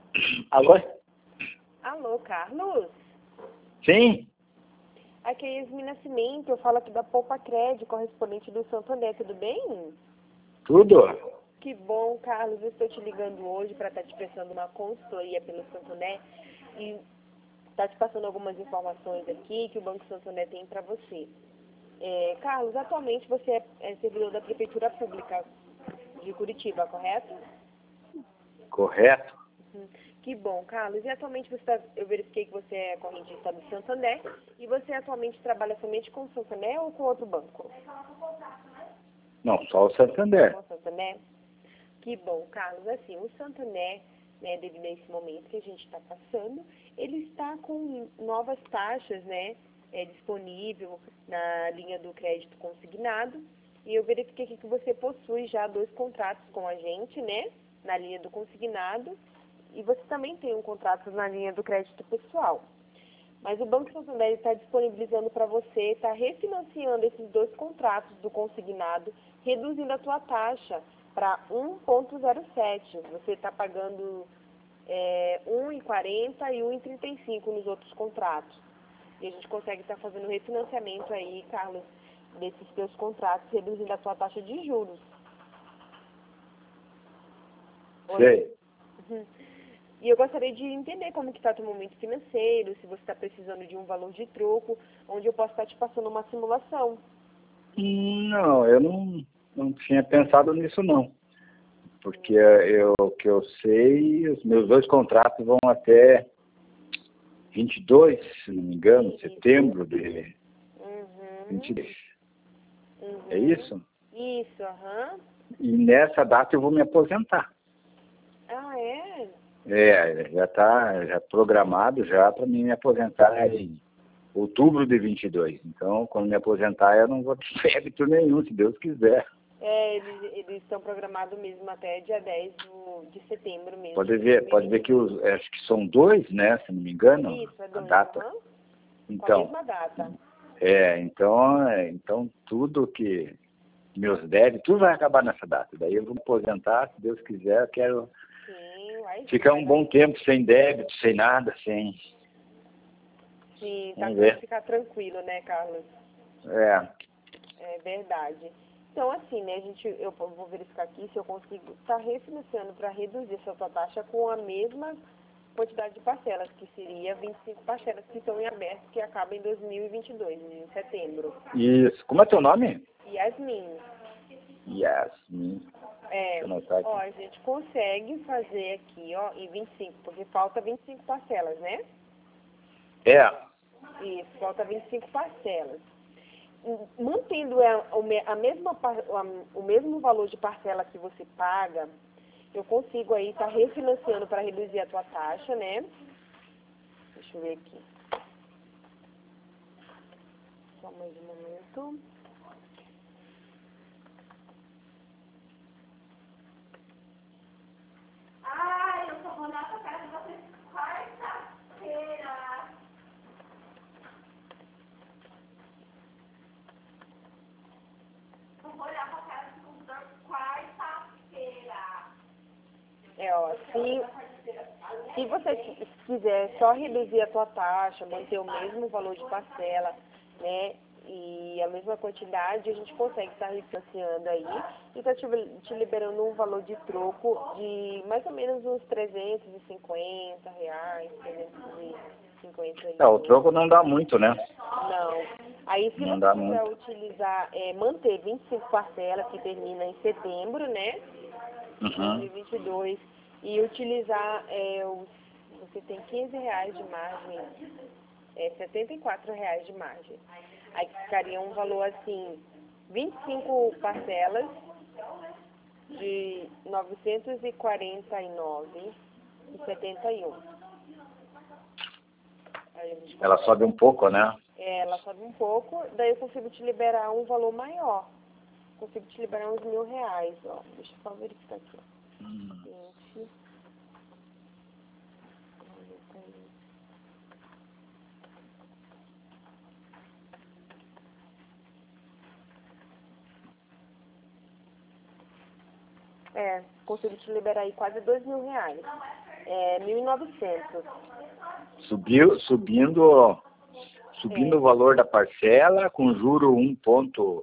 Alô? Alô, Carlos? Sim? Aqui é Yasmin Nascimento, eu falo aqui da Poupa Cred, correspondente do Santo André, tudo bem? Tudo? Que bom, Carlos, eu estou te ligando hoje para estar te prestando uma consultoria pelo Santo André e estar te passando algumas informações aqui que o Banco Santo André tem para você. Carlos, atualmente você é servidor da Prefeitura Pública de Curitiba, correto? Correto. Que bom, Carlos. E atualmente eu verifiquei que você é correntista do Santander e você atualmente trabalha somente com o Santander ou com outro banco? Não, só o Santander. Com o Santander? Que bom, Carlos. Assim, o Santander, né, devido a esse momento que a gente está passando, ele está com novas taxas, né, disponível na linha do crédito consignado. E eu verifiquei aqui que você possui já 2 contratos com a gente, né, na linha do consignado. E você também tem um contrato na linha do crédito pessoal. Mas o Banco Santander está disponibilizando para você, está refinanciando esses 2 contratos do consignado, reduzindo a tua taxa para 1,07. Você está pagando 1,40 e 1,35 nos outros contratos. E a gente consegue estar fazendo refinanciamento aí, Carlos, desses teus contratos, reduzindo a tua taxa de juros. Sei. Uhum. E eu gostaria de entender como que está o teu momento financeiro, se você está precisando de um valor de troco, onde eu posso estar te passando uma simulação. Não, eu não tinha pensado nisso não. Porque o que eu sei, os meus 2 contratos vão até 22, se não me engano, setembro de Uhum. 22. Uhum. É isso? Isso, aham. E nessa data eu vou me aposentar. Ah, é? Já está já programado já para mim me aposentar em outubro de 22. Então, quando me aposentar, eu não vou ter débito nenhum, se Deus quiser. Eles estão programados mesmo até dia 10 de setembro mesmo. Pode ver que acho que são 2, né, se não me engano, Isso, é a 2, data. aham. Com a Então, mesma data. então tudo que meus débitos, tudo vai acabar nessa data. Daí eu vou me aposentar, se Deus quiser, eu quero Sim, vai ficar um bom tempo sem débito, sem nada, sem... Sim, tá Vamos pra ver. ficar tranquilo, né, Carlos? É verdade. Então, assim, né, eu vou verificar aqui se eu consigo estar refinanciando para reduzir essa tua taxa com a mesma quantidade de parcelas, que seria 25 parcelas que estão em aberto, que acabam em 2022, em setembro. Isso. Como é teu nome? Yasmin, Yasmin. Deixa eu anotar aqui. a gente consegue fazer aqui, ó, em 25, porque falta 25 parcelas, né? Isso, falta 25 parcelas. Mantendo o mesmo valor de parcela que você paga, eu consigo aí estar refinanciando para reduzir a tua taxa, né? Deixa eu ver aqui. Só mais um momento. Eu só vou lá pra casa de vocês quarta-feira. Eu vou olhar pra casa do computador quarta-feira. Ó, se você quiser só reduzir a tua taxa, manter o mesmo valor de parcela, né, e a mesma quantidade, a gente consegue estar refinanciando aí e está te liberando um valor de troco de mais ou menos uns R$350, 350 O troco não dá muito, né? Não. Aí se Não você dá quiser muito. utilizar, manter 25 parcelas, que termina em setembro, né? Uhum. 2022, e utilizar você tem R$15 de margem, R$74 de margem. Aí ficaria um valor assim, 25 parcelas de R$949,71. Ela sobe um pouco, né? Ela sobe um pouco, daí eu consigo te liberar um valor maior. Consigo te liberar uns R$1.000, ó. Deixa eu só verificar aqui, ó. Gente. Consigo te liberar aí quase R$2.000. É 1.900. Subindo o valor da parcela com juro 1,04?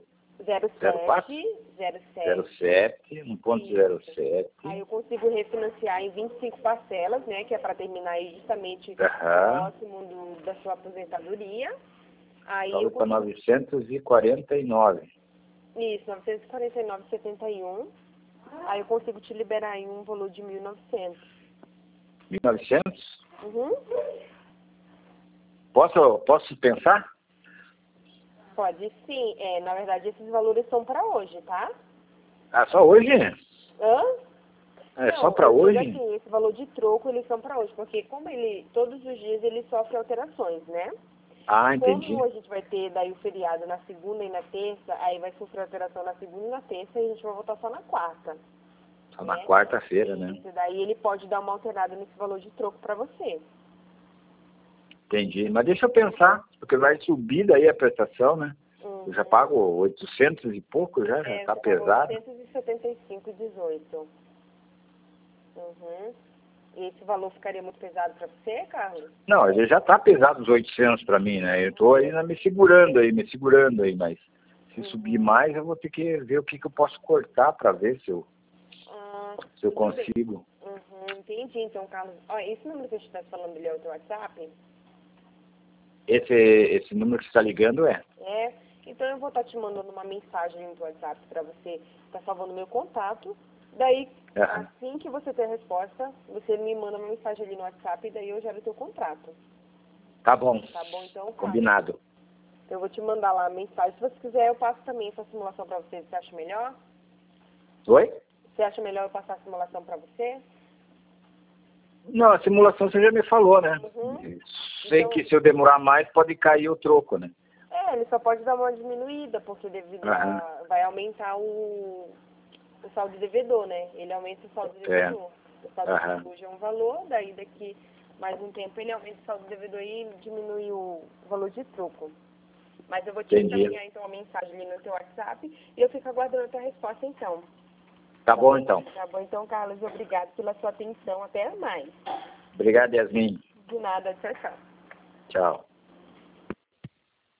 1,07. Aí eu consigo refinanciar em 25 parcelas, né? Que é para terminar aí justamente próximo da sua aposentadoria. Aí eu para 949. Isso, 949,71. Aí eu consigo te liberar em um valor de 1.900. 1.900? Uhum. Posso pensar? Pode sim. Na verdade, esses valores são para hoje, tá? Ah, só hoje? Hã? É só para hoje? Assim, esse valor de troco, eles são para hoje, porque como todos os dias ele sofre alterações, né? Ah, entendi. Como a gente vai ter daí o feriado na segunda e na terça, aí vai sofrer alteração na segunda e na terça e a gente vai voltar só na quarta. Só na quarta-feira, né? Isso, daí ele pode dar uma alterada nesse valor de troco para você. Entendi. Mas deixa eu pensar, porque vai subir daí a prestação, né? Eu já pago 800 e pouco, já tá pesado. 875,18. Uhum. E esse valor ficaria muito pesado para você, Carlos? Não, ele já tá pesado os 800 para mim, né? Eu tô ainda me segurando aí, mas se subir mais eu vou ter que ver o que eu posso cortar para ver se eu consigo. Entendi. Então, Carlos, esse número que a gente está falando, ele é o teu WhatsApp? Esse número que você está ligando é? É. Então eu vou estar te mandando uma mensagem no WhatsApp para você estar salvando meu contato. Daí, assim que você ter a resposta, você me manda uma mensagem ali no WhatsApp e daí eu gero o teu contrato. Tá bom. Tá bom, então, Carlos. Combinado. Eu vou te mandar lá a mensagem. Se você quiser, eu passo também essa simulação para você. Você acha melhor? Oi? Você acha melhor eu passar a simulação para você? Não, a simulação você já me falou, né? Sei Então, que se eu demorar mais pode cair o troco, né? Ele só pode dar uma diminuída, porque devido vai aumentar o saldo devedor, né? Ele aumenta o saldo devedor. O saldo devedor hoje é um valor, daí daqui mais um tempo ele aumenta o saldo devedor e diminui o valor de troco. Mas eu vou te encaminhar então a mensagem ali no teu WhatsApp e eu fico aguardando a tua resposta então. Tá bom então. Tá bom então, Carlos. Obrigado pela sua atenção. Até mais. Obrigado, Yasmin. De nada. Tchau, tchau. Tchau.